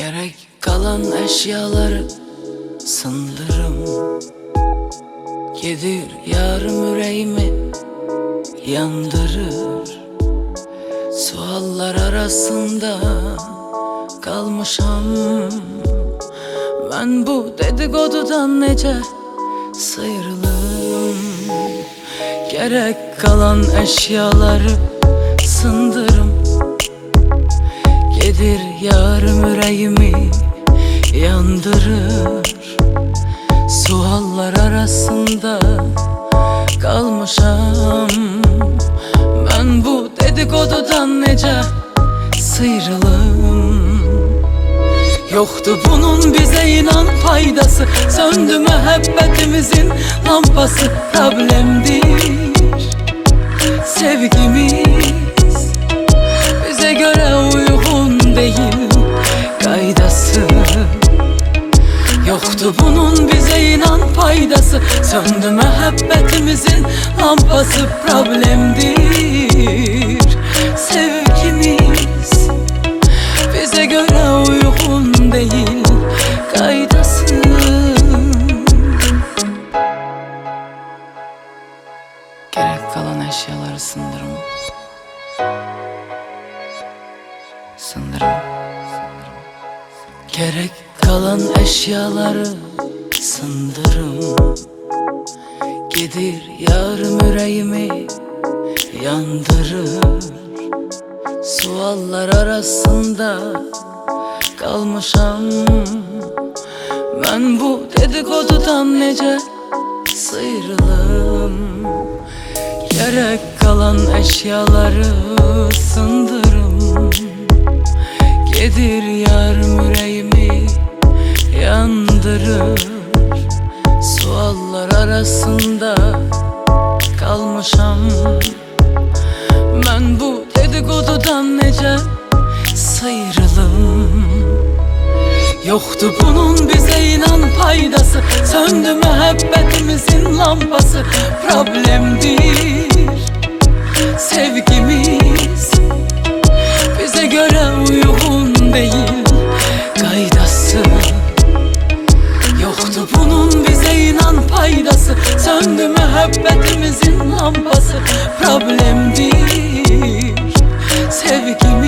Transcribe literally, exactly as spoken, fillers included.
Gerek kalan eşyaları sındırım, gedir yarım yüreğimi yandırır. Suallar arasında kalmışam ben, bu dedikodudan nece sıyrılım. Gerek kalan eşyaları sındırım, gedir yarım yüreğimi yandırır. Suallar arasında kalmışam ben, bu dedikodudan nece sıyrılım. Yoktu bunun bize inan faydası, söndü muhabbetimizin lampası. Problemdir sevgimiz, bize göre uygun değil kaydası. Yoktu bunun bize inan faydası, söndü muhabbetimizin lampası. Problemdir sevgimiz, bize göre uygun değil kaydası. Gerek kalan eşyaları sındırım, sındırım. Gerek kalan eşyaları sındırım, gedir yarım yüreğimi yandırır. Suallar arasında kalmışam ben, bu dedikodudan nece sıyrılım. Gerek kalan eşyaları sındırım, gedir yarım yüreğimi yandırır. Suallar arasında kalmışam ben, bu dedikodudan nece sıyrılım. Yoktu bunun bize inan faydası, söndü muhabbetimizin lampası. Problemdir sevgimiz, bize göre uygun değil kaydası. Yoktu bunun bize inan faydası, söndü muhabbetimizin lampası. Problemdir sevgimiz,